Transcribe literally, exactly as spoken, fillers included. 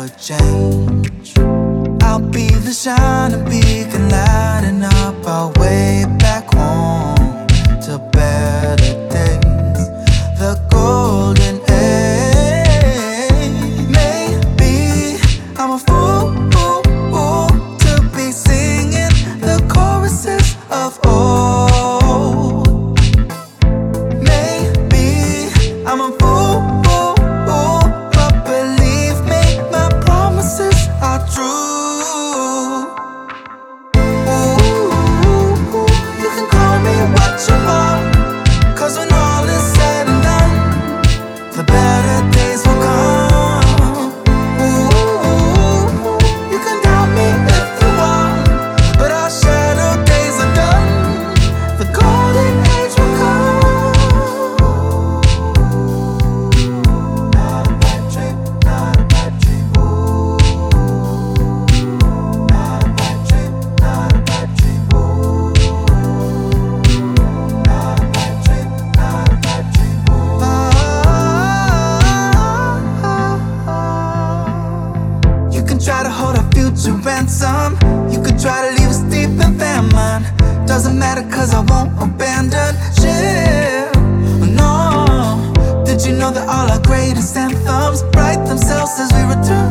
never change. I'll be the shining beacon lighting up our way back home to better days, the golden age. Maybe I'm a fool to be singing the choruses of old. Maybe I'm a fool, but believe me, my promises are true. Ooh, you can call me what you want, 'cause when all is said and done, the better days will come. Ooh, you can doubt me if you want, but our shadow days are done, the golden age will come. Not a bad dream, not a bad dream. Ooh, not a bad dream, not a bad dream. Ooh, not a bad dream, not a bad dream. Ooh. You can try to hold our future ransom. You can try to leave us deep in famine. Doesn't matter, 'cause I won't abandon ship. No, did you know that all our greatest anthems write themselves as we return